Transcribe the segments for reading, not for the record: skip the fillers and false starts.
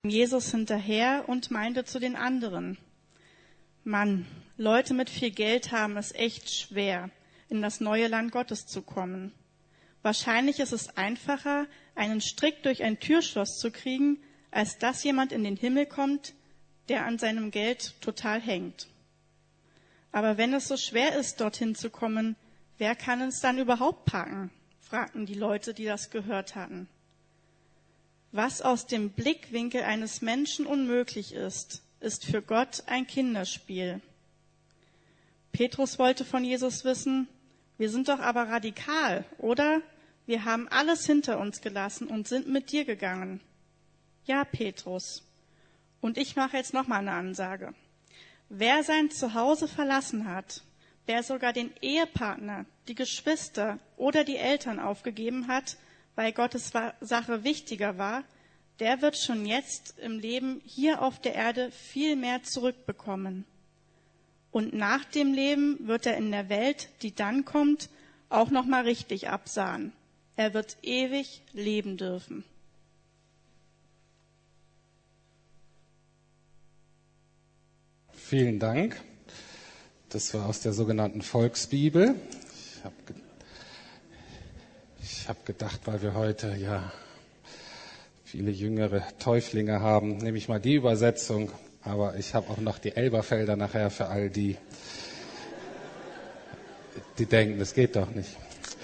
Jesus hinterher und meinte zu den anderen: Mann, Leute mit viel Geld haben es echt schwer, in das neue Land Gottes zu kommen. Wahrscheinlich ist es einfacher, einen Strick durch ein Türschloss zu kriegen, als dass jemand in den Himmel kommt, der an seinem Geld total hängt. Aber wenn es so schwer ist, dorthin zu kommen, wer kann es dann überhaupt packen? Fragten die Leute, die das gehört hatten. Was aus dem Blickwinkel eines Menschen unmöglich ist, ist für Gott ein Kinderspiel. Petrus wollte von Jesus wissen: Wir sind doch aber radikal, oder? Wir haben alles hinter uns gelassen und sind mit dir gegangen. Ja, Petrus. Und ich mache jetzt nochmal eine Ansage. Wer sein Zuhause verlassen hat, wer sogar den Ehepartner, die Geschwister oder die Eltern aufgegeben hat, weil Gottes Sache wichtiger war, der wird schon jetzt im Leben hier auf der Erde viel mehr zurückbekommen. Und nach dem Leben wird er in der Welt, die dann kommt, auch nochmal richtig absahen. Er wird ewig leben dürfen. Vielen Dank. Das war aus der sogenannten Volksbibel. Ich habe gedacht, weil wir heute ja viele jüngere Täuflinge haben, nehme ich mal die Übersetzung. Aber ich habe auch noch die Elberfelder nachher für all die, die denken, das geht doch nicht.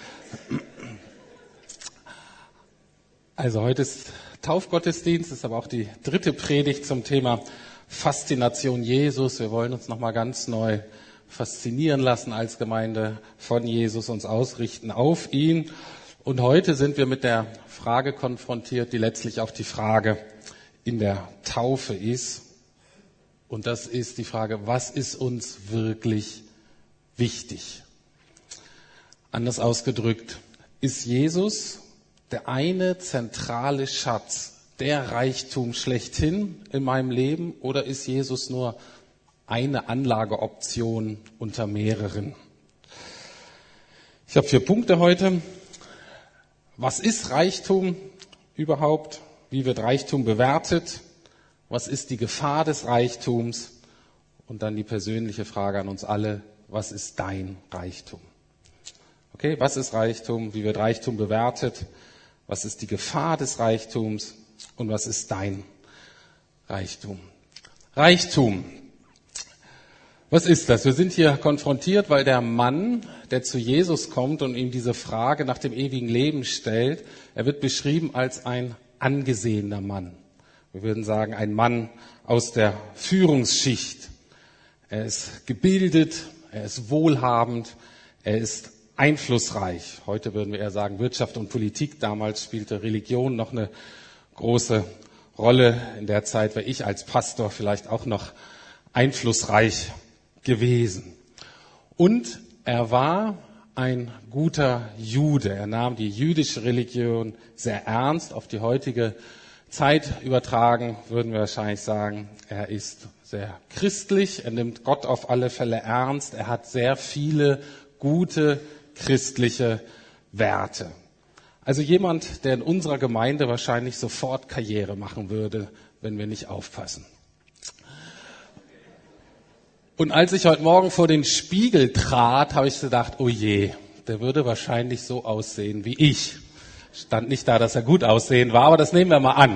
Also heute ist Taufgottesdienst, ist aber auch die dritte Predigt zum Thema Faszination Jesus. Wir wollen uns nochmal ganz neu faszinieren lassen als Gemeinde von Jesus, uns ausrichten auf ihn. Und heute sind wir mit der Frage konfrontiert, die letztlich auch die Frage in der Taufe ist. Und das ist die Frage: Was ist uns wirklich wichtig? Anders ausgedrückt, ist Jesus der eine zentrale Schatz, der Reichtum schlechthin in meinem Leben, oder ist Jesus nur eine Anlageoption unter mehreren? Ich habe 4 Punkte heute. Was ist Reichtum überhaupt? Wie wird Reichtum bewertet? Was ist die Gefahr des Reichtums? Und dann die persönliche Frage an uns alle: Was ist dein Reichtum? Okay, was ist Reichtum? Wie wird Reichtum bewertet? Was ist die Gefahr des Reichtums? Und was ist dein Reichtum? Reichtum. Was ist das? Wir sind hier konfrontiert, weil der Mann, der zu Jesus kommt und ihm diese Frage nach dem ewigen Leben stellt, er wird beschrieben als ein angesehener Mann. Wir würden sagen, ein Mann aus der Führungsschicht. Er ist gebildet, er ist wohlhabend, er ist einflussreich. Heute würden wir eher sagen Wirtschaft und Politik. Damals spielte Religion noch eine große Rolle. In der Zeit wäre ich als Pastor vielleicht auch noch einflussreich gewesen. Und er war ein guter Jude. Er nahm die jüdische Religion sehr ernst. Auf die heutige Zeit übertragen würden wir wahrscheinlich sagen, er ist sehr christlich. Er nimmt Gott auf alle Fälle ernst. Er hat sehr viele gute christliche Werte. Also jemand, der in unserer Gemeinde wahrscheinlich sofort Karriere machen würde, wenn wir nicht aufpassen. Und als ich heute Morgen vor den Spiegel trat, habe ich gedacht, oh je, der würde wahrscheinlich so aussehen wie ich. Stand nicht da, dass er gut aussehen war, aber das nehmen wir mal an.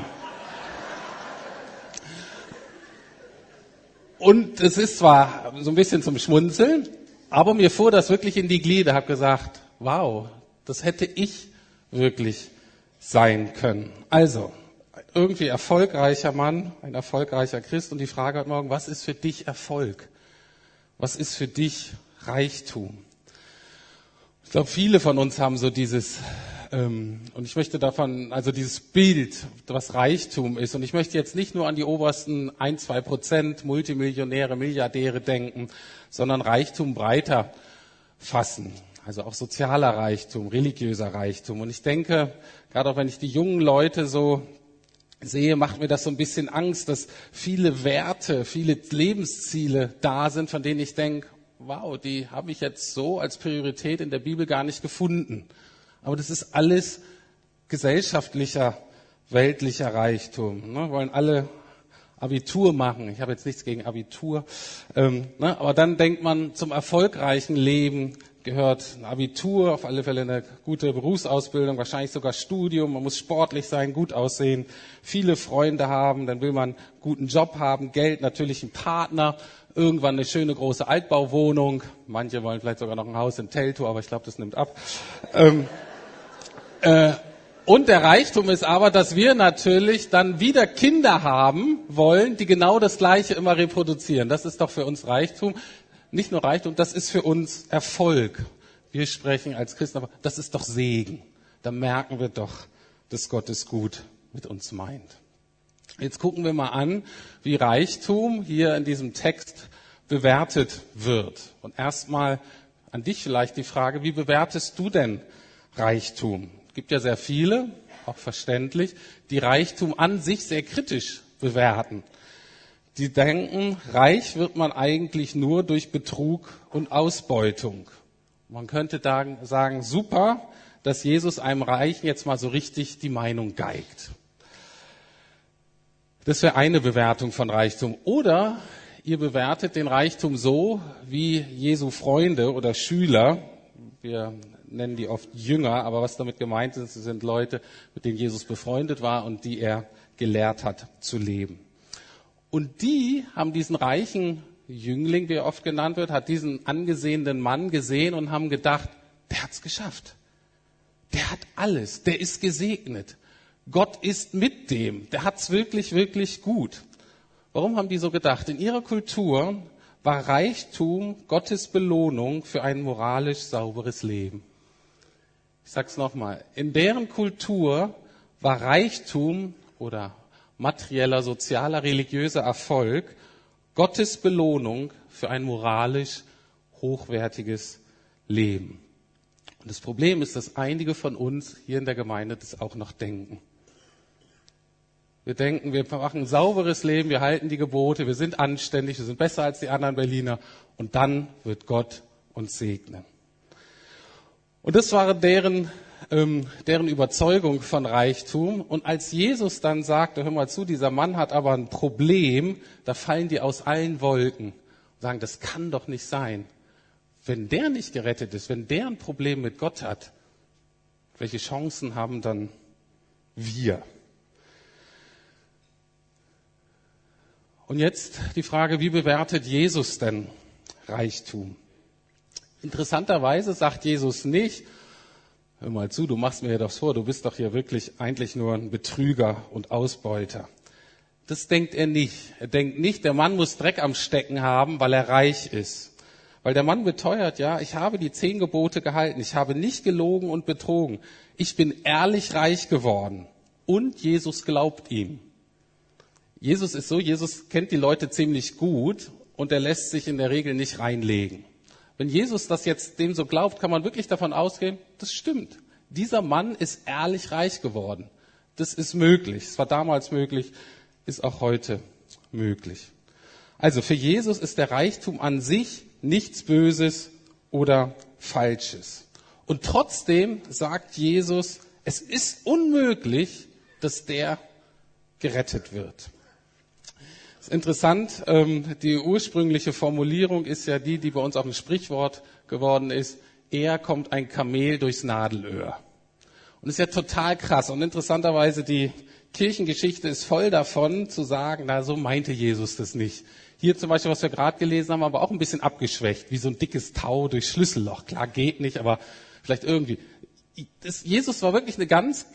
Und es ist zwar so ein bisschen zum Schmunzeln, aber mir fuhr das wirklich in die Glieder. Ich habe gesagt, wow, das hätte ich wirklich sein können. Also, irgendwie erfolgreicher Mann, ein erfolgreicher Christ. Und die Frage heute Morgen: Was ist für dich Erfolg? Was ist für dich Reichtum? Ich glaube, viele von uns haben so dieses, und ich möchte davon, also dieses Bild, was Reichtum ist. Und ich möchte jetzt nicht nur an die obersten 1-2% Multimillionäre, Milliardäre denken, sondern Reichtum breiter fassen. Also auch sozialer Reichtum, religiöser Reichtum. Und ich denke, gerade auch wenn ich die jungen Leute so sehe, macht mir das so ein bisschen Angst, dass viele Werte, viele Lebensziele da sind, von denen ich denke, wow, die habe ich jetzt so als Priorität in der Bibel gar nicht gefunden. Aber das ist alles gesellschaftlicher weltlicher Reichtum. Ne? Wollen alle Abitur machen. Ich habe jetzt nichts gegen Abitur. Aber dann denkt man, zum erfolgreichen Leben gehört ein Abitur, auf alle Fälle eine gute Berufsausbildung, wahrscheinlich sogar Studium. Man muss sportlich sein, gut aussehen, viele Freunde haben. Dann will man einen guten Job haben, Geld, natürlich einen Partner. Irgendwann eine schöne große Altbauwohnung. Manche wollen vielleicht sogar noch ein Haus in Teltow, aber ich glaube, das nimmt ab. Und der Reichtum ist aber, dass wir natürlich dann wieder Kinder haben wollen, die genau das Gleiche immer reproduzieren. Das ist doch für uns Reichtum. Nicht nur Reichtum, das ist für uns Erfolg. Wir sprechen als Christen, aber das ist doch Segen. Da merken wir doch, dass Gott es gut mit uns meint. Jetzt gucken wir mal an, wie Reichtum hier in diesem Text bewertet wird. Und erstmal an dich vielleicht die Frage, wie bewertest du denn Reichtum? Es gibt ja sehr viele, auch verständlich, die Reichtum an sich sehr kritisch bewerten. Die denken, reich wird man eigentlich nur durch Betrug und Ausbeutung. Man könnte sagen, super, dass Jesus einem Reichen jetzt mal so richtig die Meinung geigt. Das wäre eine Bewertung von Reichtum. Oder ihr bewertet den Reichtum so wie Jesu Freunde oder Schüler. Wir nennen die oft Jünger, aber was damit gemeint ist, sind Leute, mit denen Jesus befreundet war und die er gelehrt hat zu leben. Und die haben diesen reichen Jüngling, wie er oft genannt wird, hat diesen angesehenen Mann gesehen und haben gedacht, der hat's geschafft. Der hat alles, der ist gesegnet. Gott ist mit dem, der hat's wirklich, wirklich gut. Warum haben die so gedacht? In ihrer Kultur war Reichtum Gottes Belohnung für ein moralisch sauberes Leben. Ich sag's nochmal, in deren Kultur war Reichtum oder materieller, sozialer, religiöser Erfolg Gottes Belohnung für ein moralisch hochwertiges Leben. Und das Problem ist, dass einige von uns hier in der Gemeinde das auch noch denken. Wir denken, wir machen ein sauberes Leben, wir halten die Gebote, wir sind anständig, wir sind besser als die anderen Berliner und dann wird Gott uns segnen. Und das war deren Überzeugung von Reichtum. Und als Jesus dann sagte, hör mal zu, dieser Mann hat aber ein Problem, da fallen die aus allen Wolken und sagen, das kann doch nicht sein. Wenn der nicht gerettet ist, wenn der ein Problem mit Gott hat, welche Chancen haben dann wir? Und jetzt die Frage, wie bewertet Jesus denn Reichtum? Interessanterweise sagt Jesus nicht, hör mal zu, du machst mir ja doch vor, du bist doch hier wirklich eigentlich nur ein Betrüger und Ausbeuter. Das denkt er nicht. Er denkt nicht, der Mann muss Dreck am Stecken haben, weil er reich ist. Weil der Mann beteuert, ja, ich habe die 10 Gebote gehalten, ich habe nicht gelogen und betrogen. Ich bin ehrlich reich geworden. Und Jesus glaubt ihm. Jesus ist so, Jesus kennt die Leute ziemlich gut und er lässt sich in der Regel nicht reinlegen. Wenn Jesus das jetzt dem so glaubt, kann man wirklich davon ausgehen, das stimmt. Dieser Mann ist ehrlich reich geworden. Das ist möglich. Es war damals möglich, ist auch heute möglich. Also für Jesus ist der Reichtum an sich nichts Böses oder Falsches. Und trotzdem sagt Jesus, es ist unmöglich, dass der gerettet wird. Das ist interessant, die ursprüngliche Formulierung ist ja die bei uns auch ein Sprichwort geworden ist, eher kommt ein Kamel durchs Nadelöhr. Und das ist ja total krass. Und interessanterweise, die Kirchengeschichte ist voll davon zu sagen, na, so meinte Jesus das nicht. Hier zum Beispiel, was wir gerade gelesen haben, aber auch ein bisschen abgeschwächt, wie so ein dickes Tau durch Schlüsselloch. Klar, geht nicht, aber vielleicht irgendwie. Jesus war wirklich eine ganz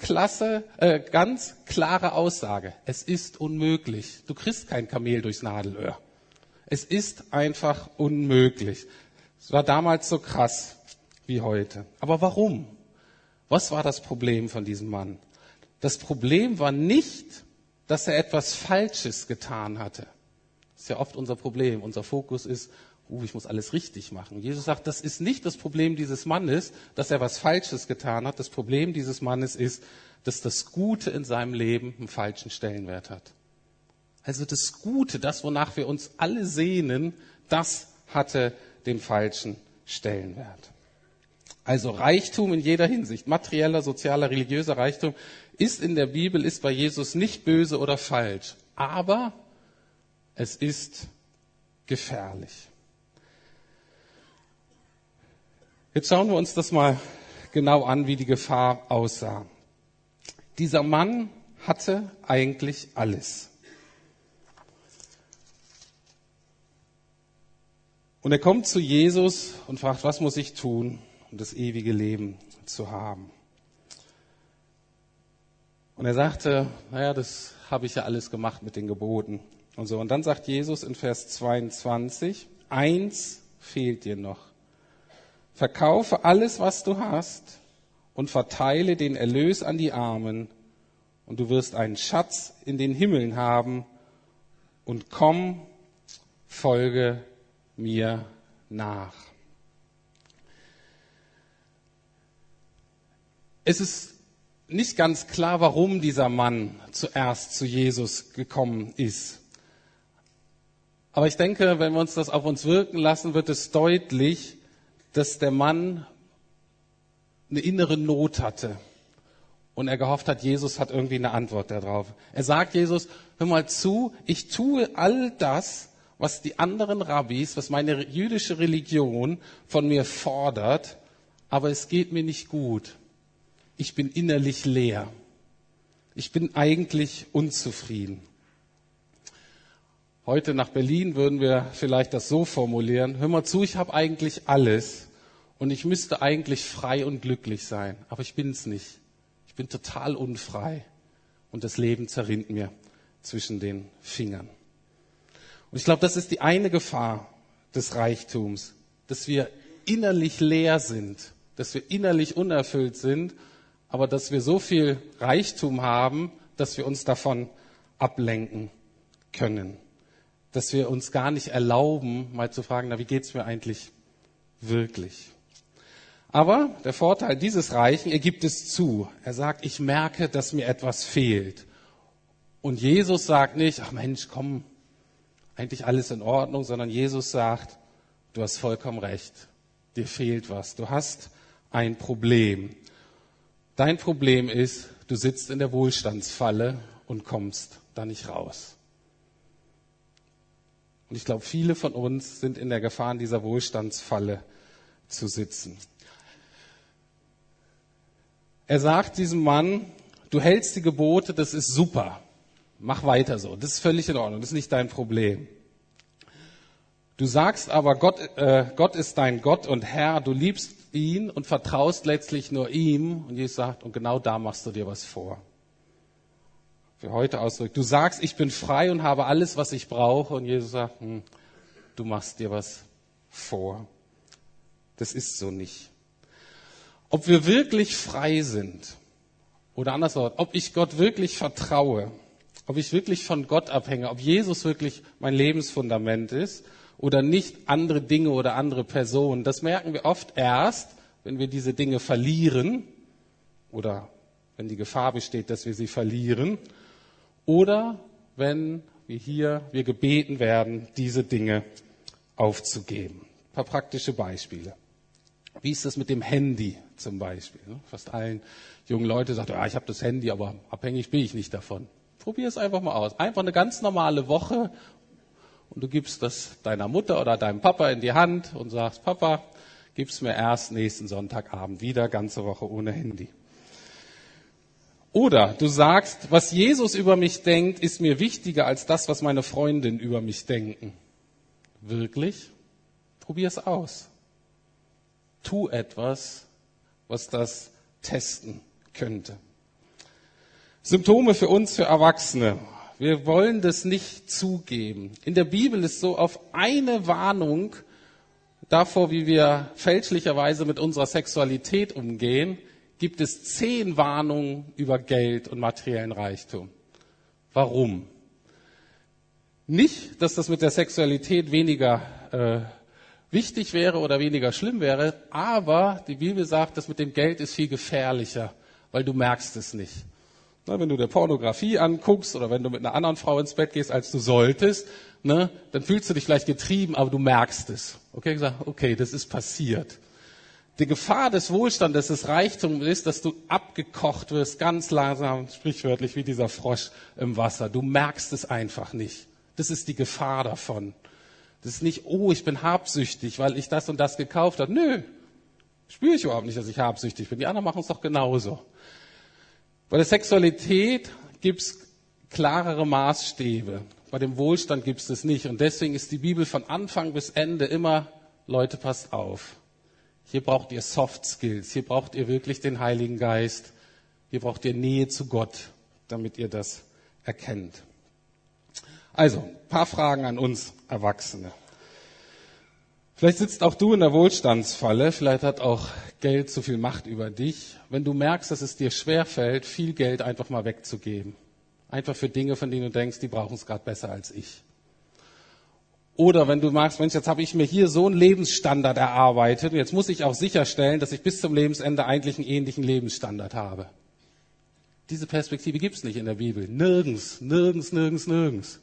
klare Aussage. Es ist unmöglich. Du kriegst kein Kamel durchs Nadelöhr. Es ist einfach unmöglich. Es war damals so krass wie heute. Aber warum? Was war das Problem von diesem Mann? Das Problem war nicht, dass er etwas Falsches getan hatte. Das ist ja oft unser Problem. Unser Fokus ist, ich muss alles richtig machen. Jesus sagt, das ist nicht das Problem dieses Mannes, dass er was Falsches getan hat. Das Problem dieses Mannes ist, dass das Gute in seinem Leben einen falschen Stellenwert hat. Also das Gute, das, wonach wir uns alle sehnen, das hatte den falschen Stellenwert. Also Reichtum in jeder Hinsicht, materieller, sozialer, religiöser Reichtum, ist in der Bibel, ist bei Jesus nicht böse oder falsch, aber es ist gefährlich. Jetzt schauen wir uns das mal genau an, wie die Gefahr aussah. Dieser Mann hatte eigentlich alles. Und er kommt zu Jesus und fragt, was muss ich tun, um das ewige Leben zu haben? Und er sagte, naja, das habe ich ja alles gemacht mit den Geboten und so. Und dann sagt Jesus in Vers 22, eins fehlt dir noch. Verkaufe alles, was du hast und verteile den Erlös an die Armen und du wirst einen Schatz in den Himmeln haben und komm, folge mir nach. Es ist nicht ganz klar, warum dieser Mann zuerst zu Jesus gekommen ist. Aber ich denke, wenn wir uns das auf uns wirken lassen, wird es deutlich, dass der Mann eine innere Not hatte und er gehofft hat, Jesus hat irgendwie eine Antwort darauf. Er sagt Jesus, hör mal zu, ich tue all das, was die anderen Rabbis, was meine jüdische Religion von mir fordert, aber es geht mir nicht gut. Ich bin innerlich leer. Ich bin eigentlich unzufrieden. Heute nach Berlin würden wir vielleicht das so formulieren, hör mal zu, ich habe eigentlich alles und ich müsste eigentlich frei und glücklich sein, aber ich bin es nicht. Ich bin total unfrei und das Leben zerrinnt mir zwischen den Fingern. Und ich glaube, das ist die eine Gefahr des Reichtums, dass wir innerlich leer sind, dass wir innerlich unerfüllt sind, aber dass wir so viel Reichtum haben, dass wir uns davon ablenken können. Dass wir uns gar nicht erlauben, mal zu fragen, na, wie geht's mir eigentlich wirklich? Aber der Vorteil dieses Reichen, er gibt es zu. Er sagt, ich merke, dass mir etwas fehlt. Und Jesus sagt nicht, ach Mensch, komm, eigentlich alles in Ordnung, sondern Jesus sagt, du hast vollkommen recht, dir fehlt was, du hast ein Problem. Dein Problem ist, du sitzt in der Wohlstandsfalle und kommst da nicht raus. Und ich glaube, viele von uns sind in der Gefahr, in dieser Wohlstandsfalle zu sitzen. Er sagt diesem Mann, du hältst die Gebote, das ist super. Mach weiter so, das ist völlig in Ordnung, das ist nicht dein Problem. Du sagst aber, Gott ist dein Gott und Herr, du liebst ihn und vertraust letztlich nur ihm. Und Jesus sagt, und genau da machst du dir was vor. Für heute ausdrückt, du sagst, ich bin frei und habe alles, was ich brauche. Und Jesus sagt, du machst dir was vor. Das ist so nicht. Ob wir wirklich frei sind, oder anderswo, ob ich Gott wirklich vertraue, ob ich wirklich von Gott abhänge, ob Jesus wirklich mein Lebensfundament ist oder nicht andere Dinge oder andere Personen, das merken wir oft erst, wenn wir diese Dinge verlieren oder wenn die Gefahr besteht, dass wir sie verlieren oder wenn wir gebeten werden, diese Dinge aufzugeben. Ein paar praktische Beispiele. Wie ist das mit dem Handy zum Beispiel? Fast allen jungen Leuten sagen, ich habe das Handy, aber abhängig bin ich nicht davon. Probier es einfach mal aus. Einfach eine ganz normale Woche und du gibst das deiner Mutter oder deinem Papa in die Hand und sagst, Papa, gib's mir erst nächsten Sonntagabend wieder, ganze Woche ohne Handy. Oder du sagst, was Jesus über mich denkt, ist mir wichtiger als das, was meine Freundinnen über mich denken. Wirklich? Probier es aus. Tu etwas, was das testen könnte. Symptome für uns, für Erwachsene. Wir wollen das nicht zugeben. In der Bibel ist so auf eine Warnung davor, wie wir fälschlicherweise mit unserer Sexualität umgehen, gibt es 10 Warnungen über Geld und materiellen Reichtum. Warum? Nicht, dass das mit der Sexualität weniger wichtig wäre oder weniger schlimm wäre, aber die Bibel sagt, das mit dem Geld ist viel gefährlicher, weil du merkst es nicht. Na, wenn du dir Pornografie anguckst oder wenn du mit einer anderen Frau ins Bett gehst, als du solltest, dann fühlst du dich vielleicht getrieben, aber du merkst es. Okay, das ist passiert. Die Gefahr des Wohlstandes, des Reichtums ist, dass du abgekocht wirst, ganz langsam, sprichwörtlich wie dieser Frosch im Wasser. Du merkst es einfach nicht. Das ist die Gefahr davon. Das ist nicht, oh, ich bin habsüchtig, weil ich das und das gekauft habe. Nö, spüre ich überhaupt nicht, dass ich habsüchtig bin. Die anderen machen es doch genauso. Bei der Sexualität gibt es klarere Maßstäbe. Bei dem Wohlstand gibt es das nicht. Und deswegen ist die Bibel von Anfang bis Ende immer, Leute, passt auf. Hier braucht ihr Soft Skills, hier braucht ihr wirklich den Heiligen Geist, hier braucht ihr Nähe zu Gott, damit ihr das erkennt. Also, ein paar Fragen an uns Erwachsene. Vielleicht sitzt auch du in der Wohlstandsfalle, vielleicht hat auch Geld zu viel Macht über dich. Wenn du merkst, dass es dir schwerfällt, viel Geld einfach mal wegzugeben. Einfach für Dinge, von denen du denkst, die brauchen es gerade besser als ich. Oder wenn du magst, Mensch, jetzt habe ich mir hier so einen Lebensstandard erarbeitet und jetzt muss ich auch sicherstellen, dass ich bis zum Lebensende eigentlich einen ähnlichen Lebensstandard habe. Diese Perspektive gibt es nicht in der Bibel. Nirgends, nirgends, nirgends, nirgends.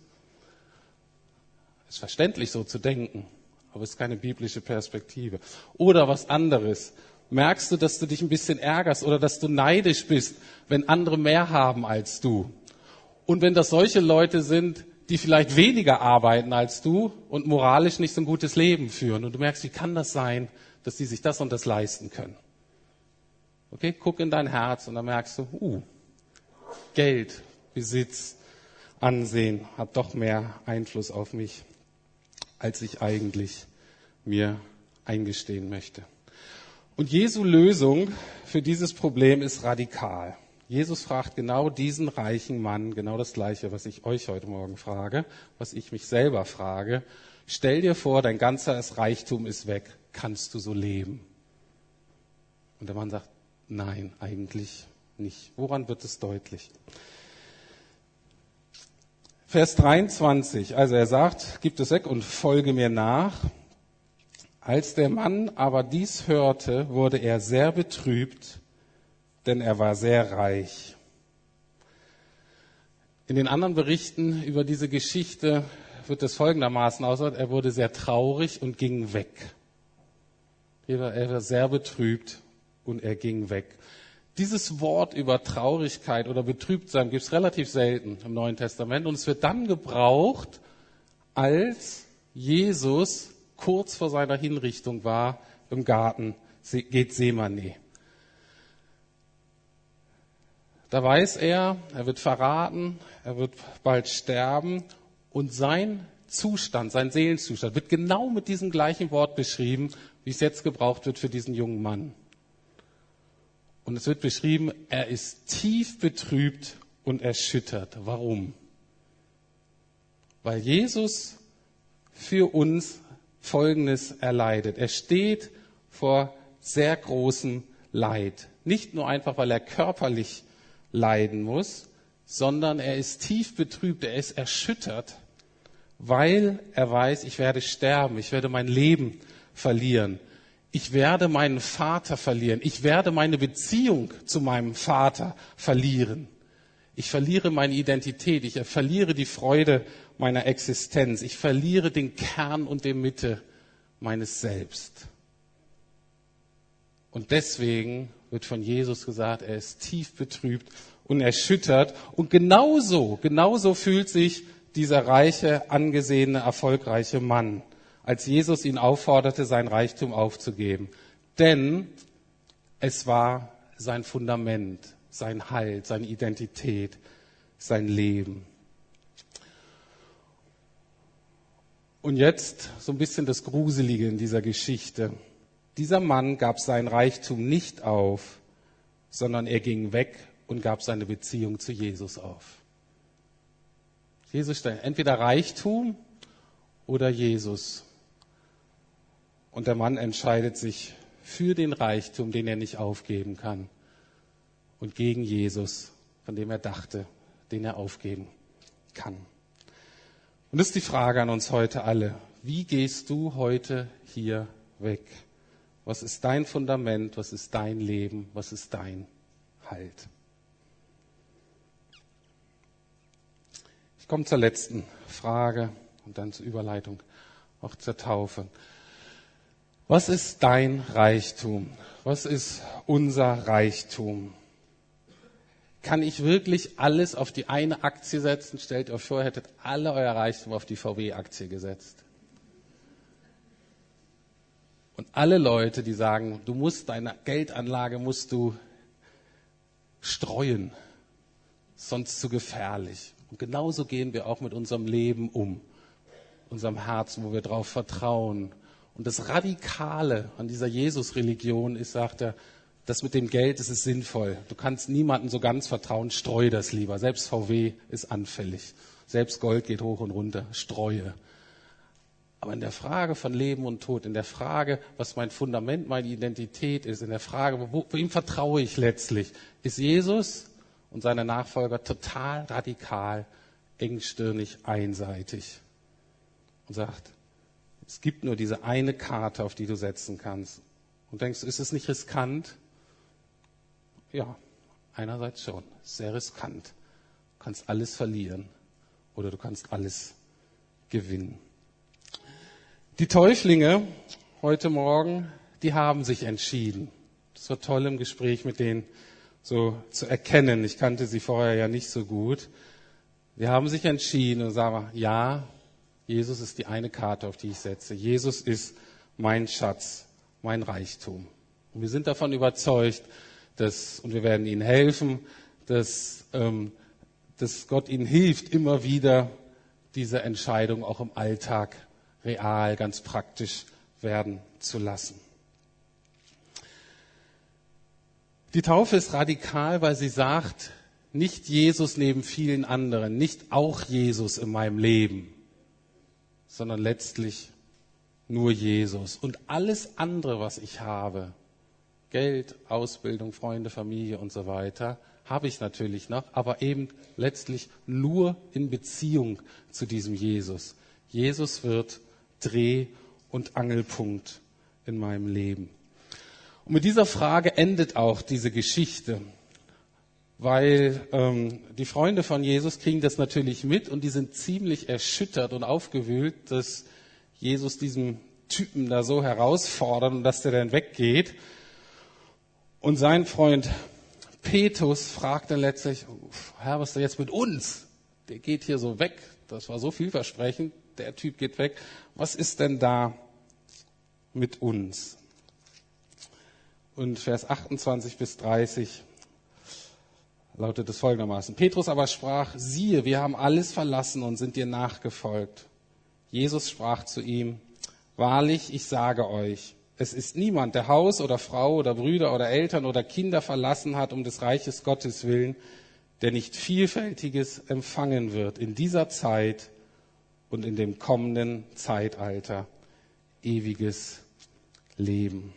Es ist verständlich, so zu denken, aber es ist keine biblische Perspektive. Oder was anderes. Merkst du, dass du dich ein bisschen ärgerst oder dass du neidisch bist, wenn andere mehr haben als du? Und wenn das solche Leute sind, die vielleicht weniger arbeiten als du und moralisch nicht so ein gutes Leben führen. Und du merkst, wie kann das sein, dass die sich das und das leisten können? Okay, guck in dein Herz und dann merkst du, Geld, Besitz, Ansehen hat doch mehr Einfluss auf mich, als ich eigentlich mir eingestehen möchte. Und Jesu Lösung für dieses Problem ist radikal. Jesus fragt genau diesen reichen Mann, genau das Gleiche, was ich euch heute Morgen frage, was ich mich selber frage. Stell dir vor, dein ganzer Reichtum ist weg. Kannst du so leben? Und der Mann sagt, nein, eigentlich nicht. Woran wird es deutlich? Vers 23, also er sagt, gib es weg und folge mir nach. Als der Mann aber dies hörte, wurde er sehr betrübt, denn er war sehr reich. In den anderen Berichten über diese Geschichte wird es folgendermaßen ausgedrückt, er wurde sehr traurig und ging weg. Er war sehr betrübt und er ging weg. Dieses Wort über Traurigkeit oder Betrübtsein gibt es relativ selten im Neuen Testament und es wird dann gebraucht, als Jesus kurz vor seiner Hinrichtung war im Garten Gethsemane. Da weiß er wird verraten, er wird bald sterben und sein Zustand, sein Seelenzustand wird genau mit diesem gleichen Wort beschrieben, wie es jetzt gebraucht wird für diesen jungen Mann. Und es wird beschrieben, er ist tief betrübt und erschüttert. Warum? Weil Jesus für uns Folgendes erleidet. Er steht vor sehr großem Leid. Nicht nur einfach, weil er körperlich leiden muss, sondern er ist tief betrübt, er ist erschüttert, weil er weiß, ich werde sterben, ich werde mein Leben verlieren. Ich werde meinen Vater verlieren. Ich werde meine Beziehung zu meinem Vater verlieren. Ich verliere meine Identität. Ich verliere die Freude meiner Existenz. Ich verliere den Kern und die Mitte meines Selbst. Und deswegen wird von Jesus gesagt, er ist tief betrübt und erschüttert. Und genauso fühlt sich dieser reiche, angesehene, erfolgreiche Mann, als Jesus ihn aufforderte, sein Reichtum aufzugeben. Denn es war sein Fundament, sein Halt, seine Identität, sein Leben. Und jetzt so ein bisschen das Gruselige in dieser Geschichte. Dieser Mann gab sein Reichtum nicht auf, sondern er ging weg und gab seine Beziehung zu Jesus auf. Jesus stellt entweder Reichtum oder Jesus. Und der Mann entscheidet sich für den Reichtum, den er nicht aufgeben kann, und gegen Jesus, von dem er dachte, den er aufgeben kann. Und das ist die Frage an uns heute alle. Wie gehst du heute hier weg? Was ist dein Fundament? Was ist dein Leben? Was ist dein Halt? Ich komme zur letzten Frage und dann zur Überleitung, auch zur Taufe. Was ist dein Reichtum? Was ist unser Reichtum? Kann ich wirklich alles auf die eine Aktie setzen? Stellt euch vor, ihr hättet alle euer Reichtum auf die VW-Aktie gesetzt. Und alle Leute, die sagen, du musst deine Geldanlage streuen, sonst zu gefährlich. Und genauso gehen wir auch mit unserem Leben um, unserem Herzen, wo wir drauf vertrauen. Und das Radikale an dieser Jesus-Religion ist, sagt er, das mit dem Geld, das ist sinnvoll. Du kannst niemandem so ganz vertrauen, streue das lieber. Selbst VW ist anfällig. Selbst Gold geht hoch und runter, streue. Aber in der Frage von Leben und Tod, in der Frage, was mein Fundament, meine Identität ist, in der Frage, wem vertraue ich letztlich, ist Jesus und seine Nachfolger total radikal, engstirnig, einseitig. Und sagt, es gibt nur diese eine Karte, auf die du setzen kannst. Und denkst, ist es nicht riskant? Ja, einerseits schon. Sehr riskant. Du kannst alles verlieren oder du kannst alles gewinnen. Die Täuflinge heute Morgen, die haben sich entschieden. Das war toll im Gespräch mit denen so zu erkennen. Ich kannte sie vorher ja nicht so gut. Die haben sich entschieden und sagen, ja, Jesus ist die eine Karte, auf die ich setze. Jesus ist mein Schatz, mein Reichtum. Und wir sind davon überzeugt, und wir werden ihnen helfen, dass Gott ihnen hilft, immer wieder diese Entscheidung auch im Alltag real, ganz praktisch werden zu lassen. Die Taufe ist radikal, weil sie sagt, nicht Jesus neben vielen anderen, nicht auch Jesus in meinem Leben, sondern letztlich nur Jesus. Und alles andere, was ich habe, Geld, Ausbildung, Freunde, Familie und so weiter, habe ich natürlich noch, aber eben letztlich nur in Beziehung zu diesem Jesus. Jesus wird Dreh- und Angelpunkt in meinem Leben. Und mit dieser Frage endet auch diese Geschichte, weil die Freunde von Jesus kriegen das natürlich mit und die sind ziemlich erschüttert und aufgewühlt, dass Jesus diesen Typen da so herausfordert und dass der dann weggeht. Und sein Freund Petrus fragt dann letztlich, Herr, was ist denn jetzt mit uns? Der geht hier so weg, das war so vielversprechend, der Typ geht weg. Was ist denn da mit uns? Und Vers 28 bis 30 lautet es folgendermaßen. Petrus aber sprach, siehe, wir haben alles verlassen und sind dir nachgefolgt. Jesus sprach zu ihm, wahrlich, ich sage euch, es ist niemand, der Haus oder Frau oder Brüder oder Eltern oder Kinder verlassen hat, um des Reiches Gottes willen, der nicht Vielfältiges empfangen wird in dieser Zeit und in dem kommenden Zeitalter, ewiges Leben.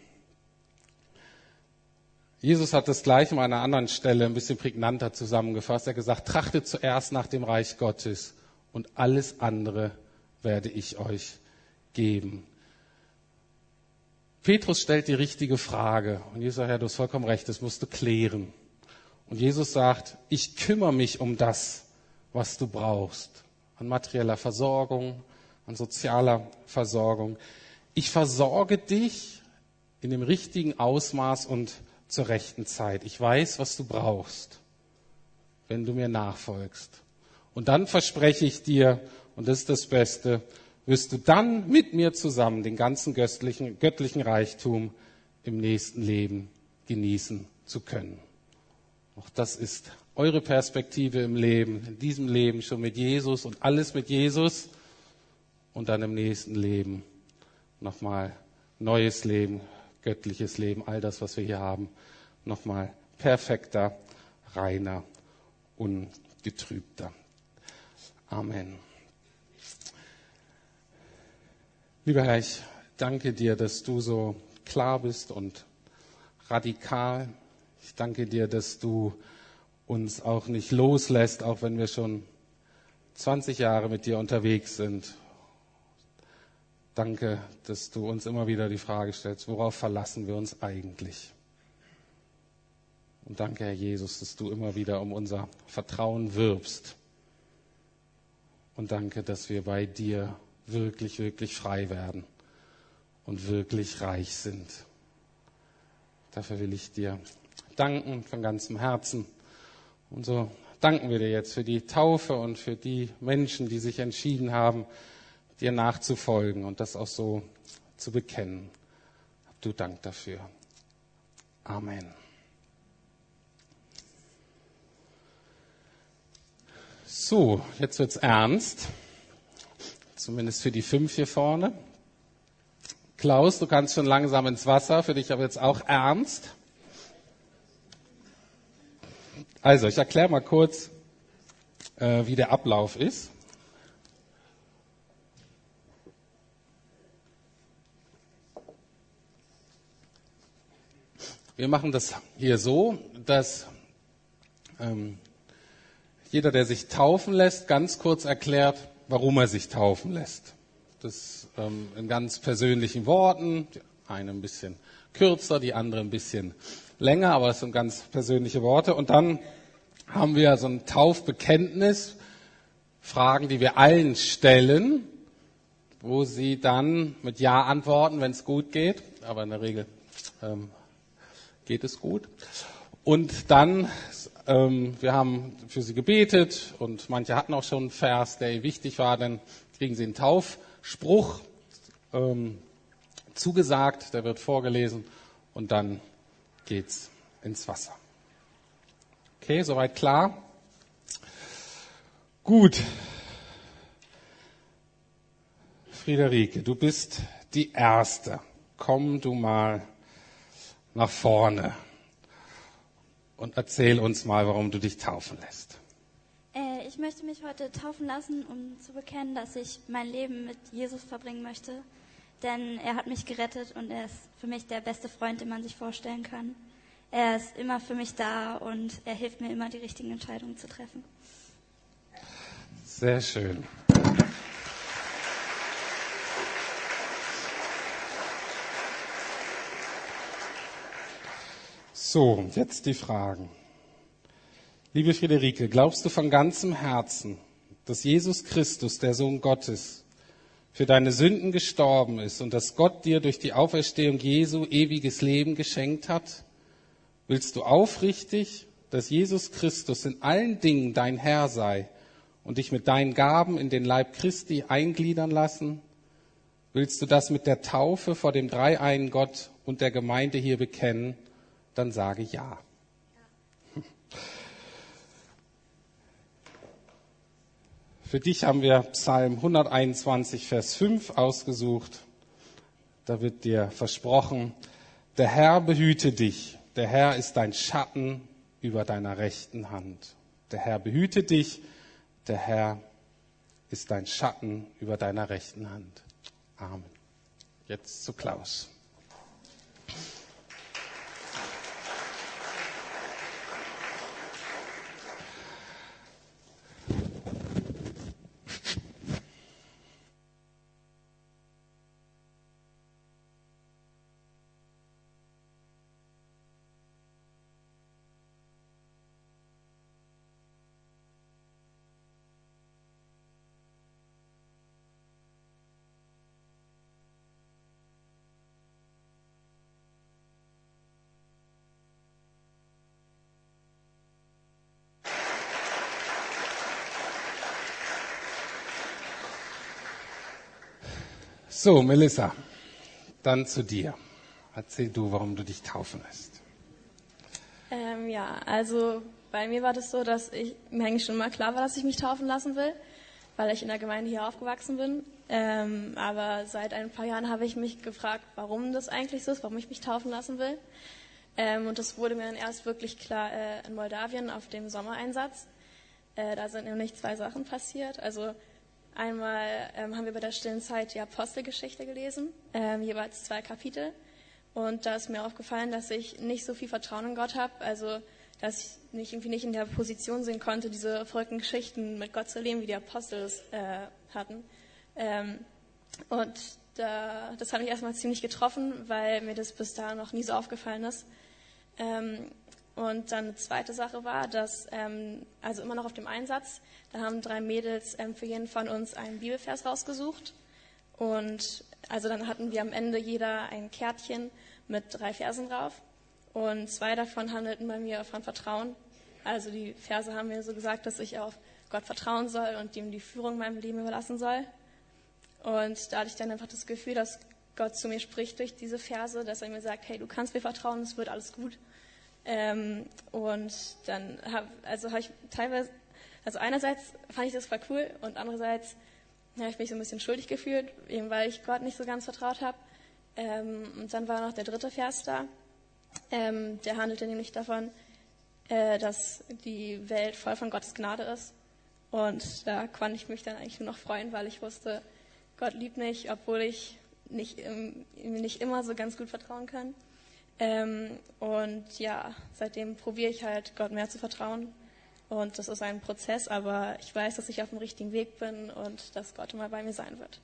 Jesus hat das gleich an einer anderen Stelle ein bisschen prägnanter zusammengefasst. Er hat gesagt, trachtet zuerst nach dem Reich Gottes und alles andere werde ich euch geben. Petrus stellt die richtige Frage und Jesus sagt, ja, du hast vollkommen recht, das musst du klären. Und Jesus sagt, ich kümmere mich um das, was du brauchst, an materieller Versorgung, an sozialer Versorgung. Ich versorge dich in dem richtigen Ausmaß und zur rechten Zeit. Ich weiß, was du brauchst, wenn du mir nachfolgst. Und dann verspreche ich dir, und das ist das Beste, wirst du dann mit mir zusammen den ganzen göttlichen Reichtum im nächsten Leben genießen zu können. Auch das ist eure Perspektive im Leben, in diesem Leben schon mit Jesus und alles mit Jesus und dann im nächsten Leben nochmal neues Leben, göttliches Leben, all das, was wir hier haben, nochmal perfekter, reiner, ungetrübter. Amen. Lieber Herr, ich danke dir, dass du so klar bist und radikal. Ich danke dir, dass du uns auch nicht loslässt, auch wenn wir schon 20 Jahre mit dir unterwegs sind. Danke, dass du uns immer wieder die Frage stellst, worauf verlassen wir uns eigentlich? Und danke, Herr Jesus, dass du immer wieder um unser Vertrauen wirbst. Und danke, dass wir bei dir wirklich, wirklich frei werden und wirklich reich sind. Dafür will ich dir danken von ganzem Herzen. Und so danken wir dir jetzt für die Taufe und für die Menschen, die sich entschieden haben, dir nachzufolgen und das auch so zu bekennen. Hab du Dank dafür. Amen. So, jetzt wird's ernst. Zumindest für die 5 hier vorne. Klaus, du kannst schon langsam ins Wasser, für dich aber jetzt auch ernst. Also, ich erkläre mal kurz, wie der Ablauf ist. Wir machen das hier so, dass jeder, der sich taufen lässt, ganz kurz erklärt, warum er sich taufen lässt. Das in ganz persönlichen Worten, die eine ein bisschen kürzer, die andere ein bisschen länger, aber es sind ganz persönliche Worte. Und dann haben wir so ein Taufbekenntnis, Fragen, die wir allen stellen, wo sie dann mit Ja antworten, wenn es gut geht. Aber in der Regel geht es gut. Und dann, wir haben für sie gebetet und manche hatten auch schon einen Vers, der ihnen wichtig war, dann kriegen sie einen Taufspruch zugesagt, der wird vorgelesen und dann geht's ins Wasser. Okay, soweit klar? Gut. Friederike, du bist die Erste. Komm du mal nach vorne und erzähl uns mal, warum du dich taufen lässt. Ich möchte mich heute taufen lassen, um zu bekennen, dass ich mein Leben mit Jesus verbringen möchte. Denn er hat mich gerettet und er ist für mich der beste Freund, den man sich vorstellen kann. Er ist immer für mich da und er hilft mir immer, die richtigen Entscheidungen zu treffen. Sehr schön. So, jetzt die Fragen. Liebe Friederike, glaubst du von ganzem Herzen, dass Jesus Christus, der Sohn Gottes, für deine Sünden gestorben ist und dass Gott dir durch die Auferstehung Jesu ewiges Leben geschenkt hat? Willst du aufrichtig, dass Jesus Christus in allen Dingen dein Herr sei und dich mit deinen Gaben in den Leib Christi eingliedern lassen? Willst du das mit der Taufe vor dem dreieinen Gott und der Gemeinde hier bekennen? Dann sage ja. Für dich haben wir Psalm 121, Vers 5 ausgesucht. Da wird dir versprochen, der Herr behüte dich, der Herr ist dein Schatten über deiner rechten Hand. Der Herr behüte dich, der Herr ist dein Schatten über deiner rechten Hand. Amen. Jetzt zu Klaus. So, Melissa, dann zu dir. Erzähl du, warum du dich taufen lässt. Also bei mir war das so, dass mir eigentlich schon mal klar war, dass ich mich taufen lassen will, weil ich in der Gemeinde hier aufgewachsen bin. Aber seit ein paar Jahren habe ich mich gefragt, warum das eigentlich so ist, warum ich mich taufen lassen will. Und das wurde mir dann erst wirklich klar in Moldawien auf dem Sommereinsatz. Da sind nämlich 2 Sachen passiert. Also einmal haben wir bei der stillen Zeit die Apostelgeschichte gelesen, jeweils 2 Kapitel. Und da ist mir aufgefallen, dass ich nicht so viel Vertrauen in Gott habe, also dass ich mich irgendwie nicht in der Position sehen konnte, diese verrückten Geschichten mit Gott zu erleben, wie die Apostel es hatten. Das hat mich erstmal ziemlich getroffen, weil mir das bis dahin noch nie so aufgefallen ist. Und dann eine zweite Sache war, dass, also immer noch auf dem Einsatz, da haben 3 Mädels für jeden von uns einen Bibelvers rausgesucht. Und also dann hatten wir am Ende jeder ein Kärtchen mit 3 Versen drauf. Und 2 davon handelten bei mir von Vertrauen. Also die Verse haben mir so gesagt, dass ich auf Gott vertrauen soll und ihm die Führung in meinem Leben überlassen soll. Und da hatte ich dann einfach das Gefühl, dass Gott zu mir spricht durch diese Verse, dass er mir sagt, hey, du kannst mir vertrauen, es wird alles gut. Und dann habe ich teilweise, also einerseits fand ich das voll cool und andererseits habe ich mich so ein bisschen schuldig gefühlt, eben weil ich Gott nicht so ganz vertraut habe. Und dann war noch der 3. Vers da. Der handelte nämlich davon, dass die Welt voll von Gottes Gnade ist. Und da konnte ich mich dann eigentlich nur noch freuen, weil ich wusste, Gott liebt mich, obwohl ich nicht immer so ganz gut vertrauen kann. Und ja, seitdem probiere ich halt, Gott mehr zu vertrauen. Und das ist ein Prozess, aber ich weiß, dass ich auf dem richtigen Weg bin und dass Gott immer bei mir sein wird.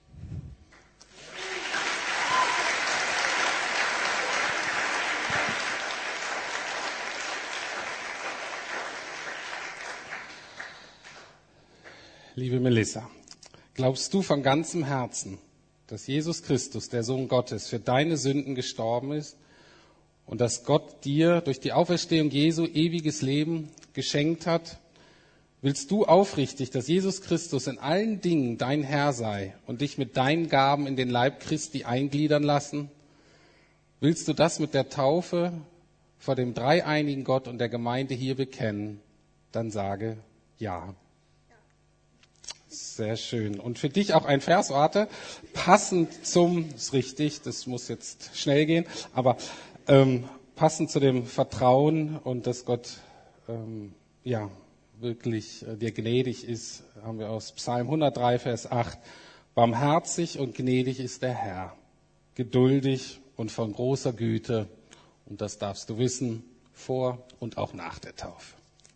Liebe Melissa, glaubst du von ganzem Herzen, dass Jesus Christus, der Sohn Gottes, für deine Sünden gestorben ist und dass Gott dir durch die Auferstehung Jesu ewiges Leben geschenkt hat? Willst du aufrichtig, dass Jesus Christus in allen Dingen dein Herr sei und dich mit deinen Gaben in den Leib Christi eingliedern lassen? Willst du das mit der Taufe vor dem dreieinigen Gott und der Gemeinde hier bekennen? Dann sage ja. Sehr schön. Und für dich auch ein Vers, passend ist richtig, das muss jetzt schnell gehen, aber passend zu dem Vertrauen und dass Gott wirklich dir gnädig ist, haben wir aus Psalm 103, Vers 8. Barmherzig und gnädig ist der Herr, geduldig und von großer Güte. Und das darfst du wissen, vor und auch nach der Taufe.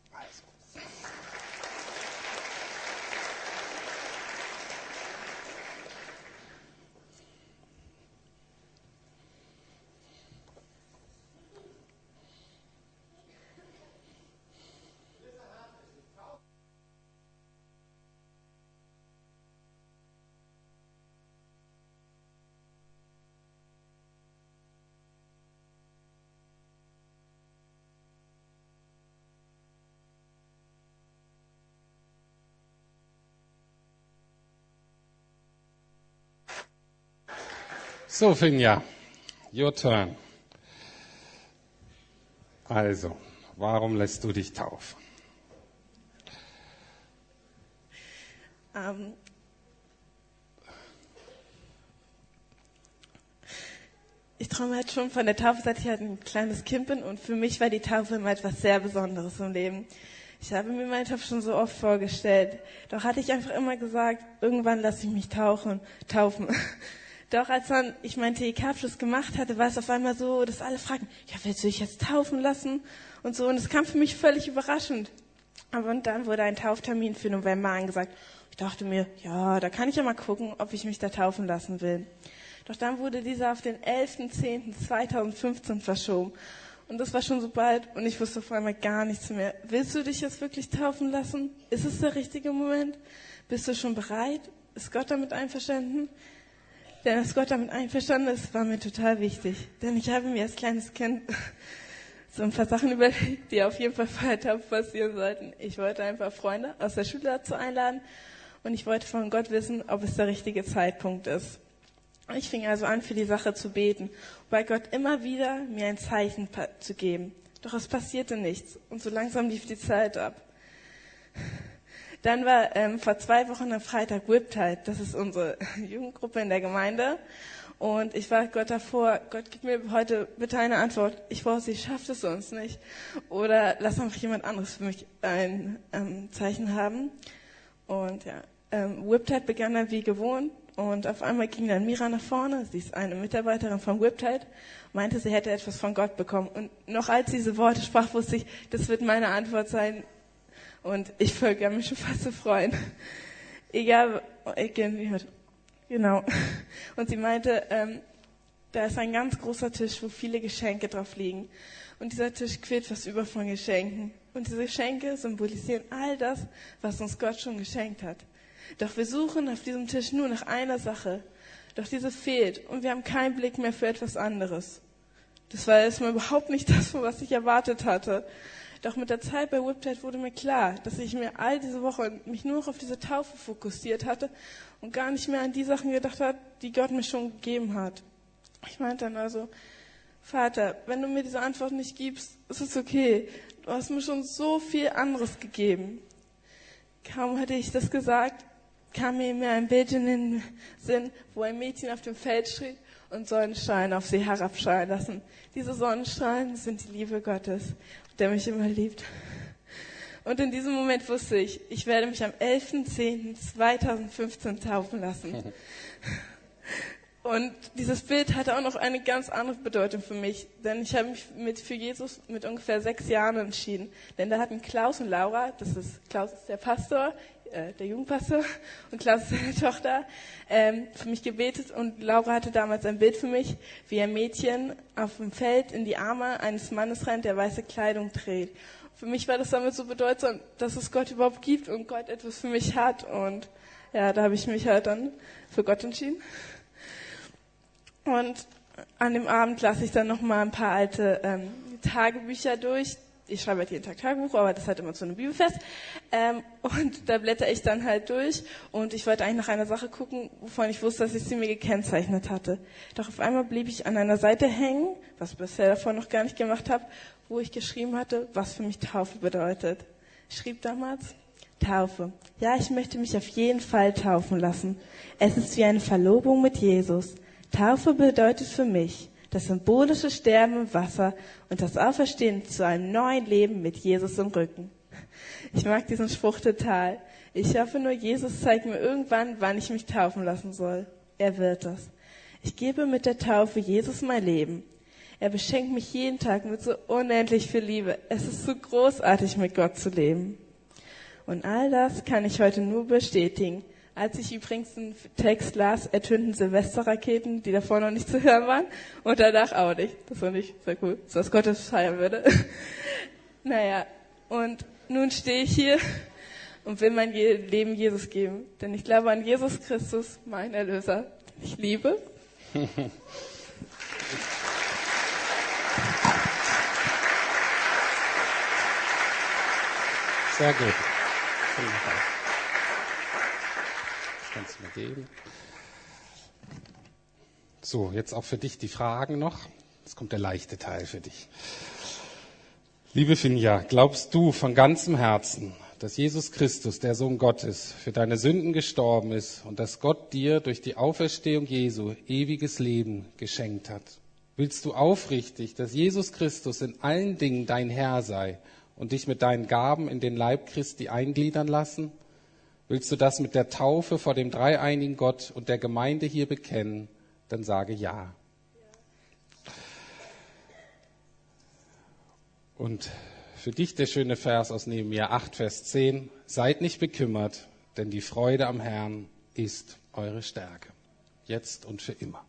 So, Finja, your turn. Also, warum lässt du dich taufen? Ich träume halt schon von der Taufe, seit ich halt ein kleines Kind bin. Und für mich war die Taufe immer etwas sehr Besonderes im Leben. Ich habe mir meine Taufe schon so oft vorgestellt. Doch hatte ich einfach immer gesagt, irgendwann lasse ich mich taufen. Doch als dann ich meinen TEK-Abschluss gemacht hatte, war es auf einmal so, dass alle fragten, ja, willst du dich jetzt taufen lassen? Und so. Und es kam für mich völlig überraschend. Aber dann wurde ein Tauftermin für November angesagt. Ich dachte mir, ja, da kann ich ja mal gucken, ob ich mich da taufen lassen will. Doch dann wurde dieser auf den 11.10.2015 verschoben. Und das war schon so bald und ich wusste auf einmal gar nichts mehr. Willst du dich jetzt wirklich taufen lassen? Ist es der richtige Moment? Bist du schon bereit? Ist Gott damit einverstanden? Denn dass Gott damit einverstanden ist, war mir total wichtig. Denn ich habe mir als kleines Kind so ein paar Sachen überlegt, die auf jeden Fall vor der Taufe passieren sollten. Ich wollte ein paar Freunde aus der Schule dazu einladen und ich wollte von Gott wissen, ob es der richtige Zeitpunkt ist. Ich fing also an, für die Sache zu beten, bei Gott immer wieder mir ein Zeichen zu geben. Doch es passierte nichts und so langsam lief die Zeit ab. Dann war vor 2 Wochen am Freitag Riptide, das ist unsere Jugendgruppe in der Gemeinde. Und ich war Gott davor, Gott, gib mir heute bitte eine Antwort. Ich weiß, ich schaffe es sonst nicht. Oder lass einfach jemand anderes für mich ein Zeichen haben. Und ja, Riptide begann dann wie gewohnt. Und auf einmal ging dann Mira nach vorne, sie ist eine Mitarbeiterin von Riptide, meinte, sie hätte etwas von Gott bekommen. Und noch als sie diese Worte sprach, wusste ich, das wird meine Antwort sein. Und ich folge mich schon fast zu freuen. Egal, genau. Und sie meinte, da ist ein ganz großer Tisch, wo viele Geschenke drauf liegen. Und dieser Tisch quillt fast über von Geschenken. Und diese Geschenke symbolisieren all das, was uns Gott schon geschenkt hat. Doch wir suchen auf diesem Tisch nur nach einer Sache. Doch diese fehlt und wir haben keinen Blick mehr für etwas anderes. Das war erstmal überhaupt nicht das, was ich erwartet hatte. Doch mit der Zeit bei Whiptide wurde mir klar, dass ich mir all diese Woche mich nur noch auf diese Taufe fokussiert hatte und gar nicht mehr an die Sachen gedacht habe, die Gott mir schon gegeben hat. Ich meinte dann also, Vater, wenn du mir diese Antwort nicht gibst, ist es okay. Du hast mir schon so viel anderes gegeben. Kaum hatte ich das gesagt, kam mir ein Bild in den Sinn, wo ein Mädchen auf dem Feld steht und Sonnenstrahlen auf sie herabstrahlen lassen. Diese Sonnenstrahlen sind die Liebe Gottes, der mich immer liebt. Und in diesem Moment wusste ich werde mich am 11.10.2015 taufen lassen. Und dieses Bild hatte auch noch eine ganz andere Bedeutung für mich, denn ich habe mich für Jesus mit ungefähr 6 Jahren entschieden. Denn da hatten Klaus und Laura, Klaus ist der Pastor, der Jugendpastor, und Klaus ist seine Tochter, für mich gebetet. Und Laura hatte damals ein Bild für mich, wie ein Mädchen auf dem Feld in die Arme eines Mannes rennt, der weiße Kleidung trägt. Für mich war das damit so bedeutsam, dass es Gott überhaupt gibt und Gott etwas für mich hat. Und ja, da habe ich mich halt dann für Gott entschieden. Und an dem Abend lasse ich dann nochmal ein paar alte Tagebücher durch. Ich schreibe halt jeden Tag Tagebuch, aber das ist halt immer zu einem Bibelfest. Und da blätter ich dann halt durch. Und ich wollte eigentlich nach einer Sache gucken, wovon ich wusste, dass ich sie mir gekennzeichnet hatte. Doch auf einmal blieb ich an einer Seite hängen, was ich bisher davon noch gar nicht gemacht habe, wo ich geschrieben hatte, was für mich Taufe bedeutet. Ich schrieb damals, Taufe. Ja, ich möchte mich auf jeden Fall taufen lassen. Es ist wie eine Verlobung mit Jesus. Taufe bedeutet für mich das symbolische Sterben im Wasser und das Auferstehen zu einem neuen Leben mit Jesus im Rücken. Ich mag diesen Spruch total. Ich hoffe nur, Jesus zeigt mir irgendwann, wann ich mich taufen lassen soll. Er wird das. Ich gebe mit der Taufe Jesus mein Leben. Er beschenkt mich jeden Tag mit so unendlich viel Liebe. Es ist so großartig, mit Gott zu leben. Und all das kann ich heute nur bestätigen. Als ich übrigens den Text las, ertönten Silvesterraketen, die davor noch nicht zu hören waren, und danach auch nicht. Das war nicht sehr cool, so dass Gott das feiern würde. Naja, und nun stehe ich hier und will mein Leben Jesus geben. Denn ich glaube an Jesus Christus, mein Erlöser, den ich liebe. Sehr gut. Kannst du mir geben. So, jetzt auch für dich die Fragen noch. Jetzt kommt der leichte Teil für dich. Liebe Finja, glaubst du von ganzem Herzen, dass Jesus Christus, der Sohn Gottes, für deine Sünden gestorben ist und dass Gott dir durch die Auferstehung Jesu ewiges Leben geschenkt hat? Willst du aufrichtig, dass Jesus Christus in allen Dingen dein Herr sei und dich mit deinen Gaben in den Leib Christi eingliedern lassen? Willst du das mit der Taufe vor dem dreieinigen Gott und der Gemeinde hier bekennen? Dann sage ja. Und für dich der schöne Vers aus Nehemia 8, Vers 10. Seid nicht bekümmert, denn die Freude am Herrn ist eure Stärke. Jetzt und für immer.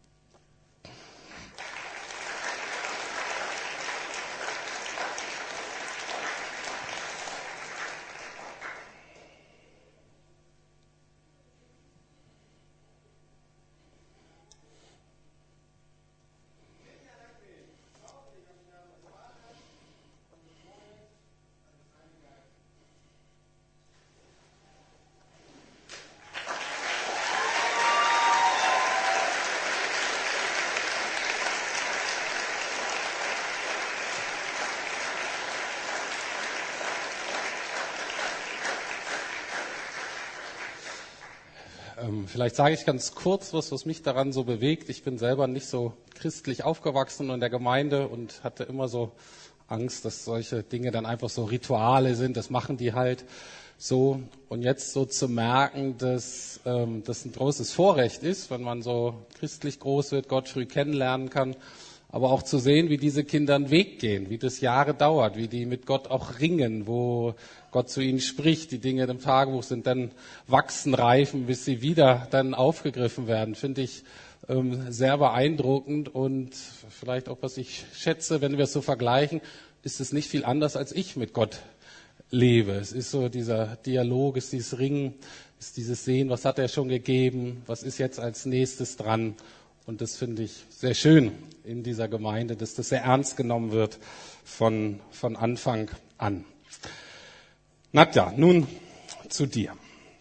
Vielleicht sage ich ganz kurz was mich daran so bewegt. Ich bin selber nicht so christlich aufgewachsen in der Gemeinde und hatte immer so Angst, dass solche Dinge dann einfach so Rituale sind. Das machen die halt so. Und jetzt so zu merken, dass das ein großes Vorrecht ist, wenn man so christlich groß wird, Gott früh kennenlernen kann. Aber auch zu sehen, wie diese Kinder einen Weg gehen, wie das Jahre dauert, wie die mit Gott auch ringen, wo Gott zu ihnen spricht. Die Dinge im Tagebuch sind dann wachsen, reifen, bis sie wieder dann aufgegriffen werden. Finde ich sehr beeindruckend und vielleicht auch, was ich schätze, wenn wir es so vergleichen, ist es nicht viel anders, als ich mit Gott lebe. Es ist so dieser Dialog, es ist dieses Ringen, ist dieses Sehen, was hat er schon gegeben, was ist jetzt als nächstes dran. Und das finde ich sehr schön in dieser Gemeinde, dass das sehr ernst genommen wird von Anfang an. Nadja, nun zu dir.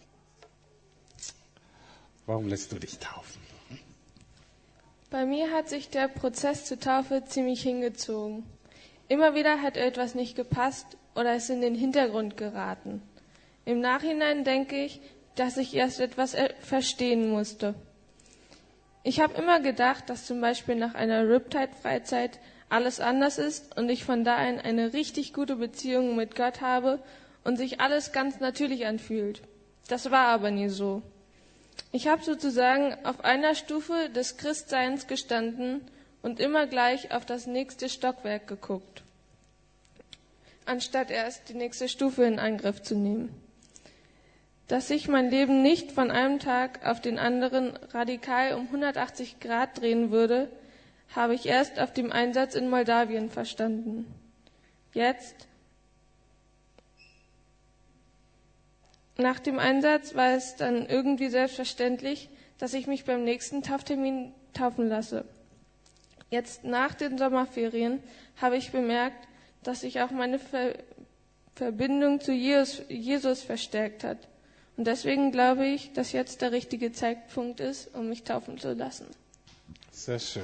Warum lässt du dich taufen? Bei mir hat sich der Prozess zur Taufe ziemlich hingezogen. Immer wieder hat etwas nicht gepasst oder ist in den Hintergrund geraten. Im Nachhinein denke ich, dass ich erst etwas verstehen musste. Ich habe immer gedacht, dass zum Beispiel nach einer Riptide-Freizeit alles anders ist und ich von da an eine richtig gute Beziehung mit Gott habe und sich alles ganz natürlich anfühlt. Das war aber nie so. Ich habe sozusagen auf einer Stufe des Christseins gestanden und immer gleich auf das nächste Stockwerk geguckt, anstatt erst die nächste Stufe in Angriff zu nehmen. Dass sich mein Leben nicht von einem Tag auf den anderen radikal um 180 Grad drehen würde, habe ich erst auf dem Einsatz in Moldawien verstanden. Jetzt, nach dem Einsatz, war es dann irgendwie selbstverständlich, dass ich mich beim nächsten Tauftermin taufen lasse. Jetzt nach den Sommerferien habe ich bemerkt, dass sich auch meine Verbindung zu Jesus verstärkt hat. Und deswegen glaube ich, dass jetzt der richtige Zeitpunkt ist, um mich taufen zu lassen. Sehr schön.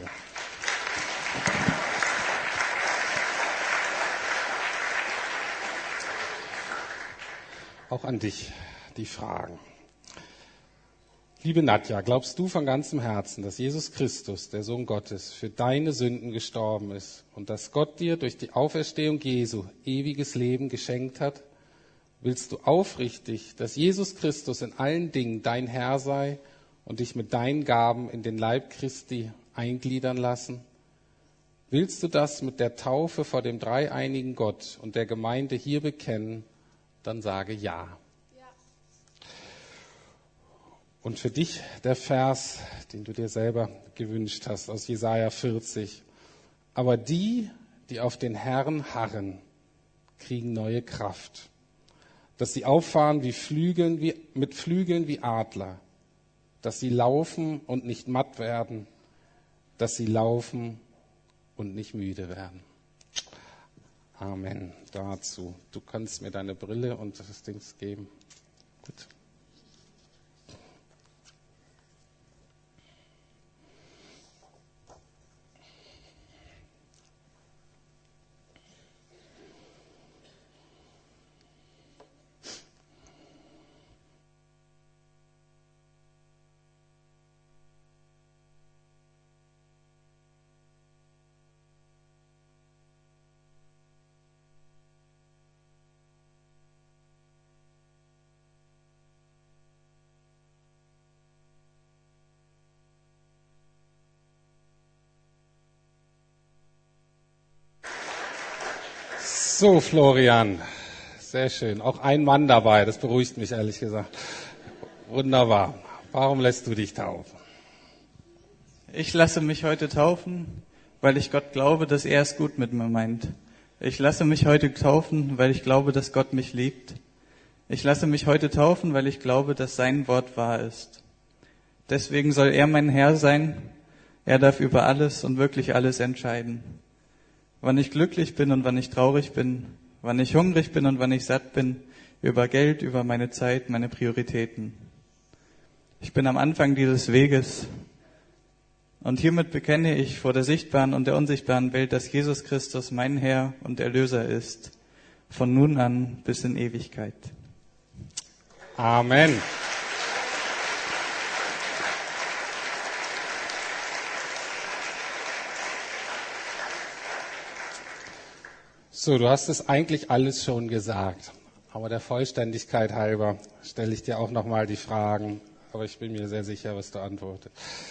Auch an dich die Fragen. Liebe Nadja, glaubst du von ganzem Herzen, dass Jesus Christus, der Sohn Gottes, für deine Sünden gestorben ist und dass Gott dir durch die Auferstehung Jesu ewiges Leben geschenkt hat? Willst du aufrichtig, dass Jesus Christus in allen Dingen dein Herr sei und dich mit deinen Gaben in den Leib Christi eingliedern lassen? Willst du das mit der Taufe vor dem dreieinigen Gott und der Gemeinde hier bekennen? Dann sage ja. Und für dich der Vers, den du dir selber gewünscht hast, aus Jesaja 40. Aber die, die auf den Herrn harren, kriegen neue Kraft, dass sie auffahren mit Flügeln wie Adler, dass sie laufen und nicht matt werden, dass sie laufen und nicht müde werden. Amen dazu. Du kannst mir deine Brille und das Ding geben. Gut. So, Florian, sehr schön. Auch ein Mann dabei, das beruhigt mich ehrlich gesagt. Wunderbar. Warum lässt du dich taufen? Ich lasse mich heute taufen, weil ich Gott glaube, dass er es gut mit mir meint. Ich lasse mich heute taufen, weil ich glaube, dass Gott mich liebt. Ich lasse mich heute taufen, weil ich glaube, dass sein Wort wahr ist. Deswegen soll er mein Herr sein. Er darf über alles und wirklich alles entscheiden. Wann ich glücklich bin und wann ich traurig bin, wann ich hungrig bin und wann ich satt bin, über Geld, über meine Zeit, meine Prioritäten. Ich bin am Anfang dieses Weges und hiermit bekenne ich vor der sichtbaren und der unsichtbaren Welt, dass Jesus Christus mein Herr und Erlöser ist, von nun an bis in Ewigkeit. Amen. So, du hast es eigentlich alles schon gesagt, aber der Vollständigkeit halber stelle ich dir auch nochmal die Fragen, aber ich bin mir sehr sicher, was du antwortest.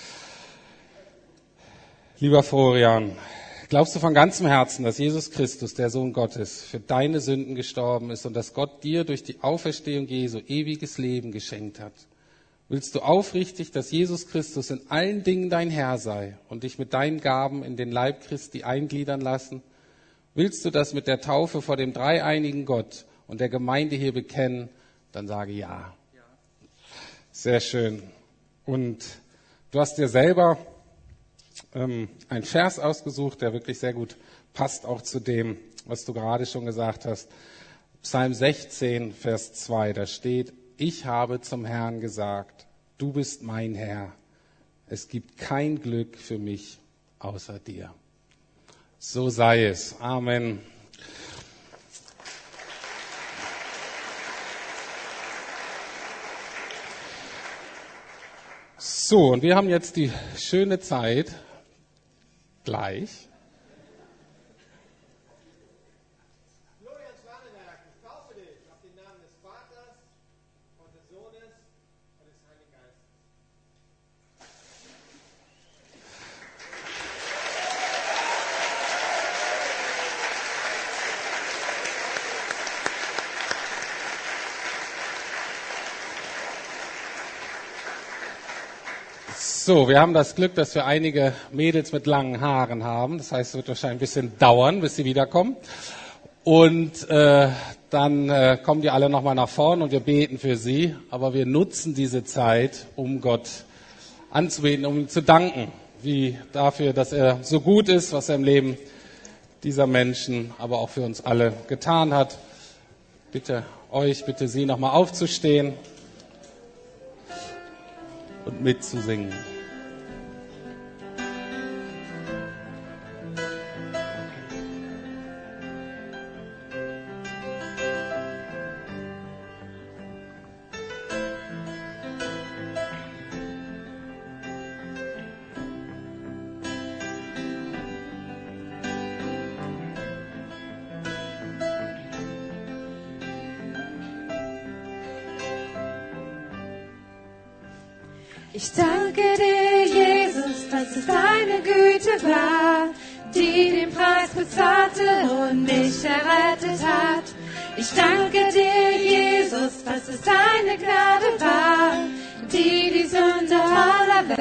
Lieber Florian, glaubst du von ganzem Herzen, dass Jesus Christus, der Sohn Gottes, für deine Sünden gestorben ist und dass Gott dir durch die Auferstehung Jesu ewiges Leben geschenkt hat? Willst du aufrichtig, dass Jesus Christus in allen Dingen dein Herr sei und dich mit deinen Gaben in den Leib Christi eingliedern lassen? Willst du das mit der Taufe vor dem dreieinigen Gott und der Gemeinde hier bekennen? Dann sage ja. Sehr schön. Und du hast dir selber einen Vers ausgesucht, der wirklich sehr gut passt auch zu dem, was du gerade schon gesagt hast. Psalm 16, Vers 2, da steht: Ich habe zum Herrn gesagt, du bist mein Herr. Es gibt kein Glück für mich außer dir. So sei es. Amen. So, und wir haben jetzt die schöne Zeit, gleich So, wir haben das Glück, dass wir einige Mädels mit langen Haaren haben. Das heißt, es wird wahrscheinlich ein bisschen dauern, bis sie wiederkommen. Und dann kommen die alle nochmal nach vorn und wir beten für sie. Aber wir nutzen diese Zeit, um Gott anzubeten, um ihm zu danken, wie dafür, dass er so gut ist, was er im Leben dieser Menschen, aber auch für uns alle getan hat. Bitte Sie nochmal aufzustehen und mitzusingen. Ich danke dir, Jesus, dass es deine Güte war, die den Preis bezahlte und mich errettet hat. Ich danke dir, Jesus, dass es deine Gnade war, die die Sünde aller Welt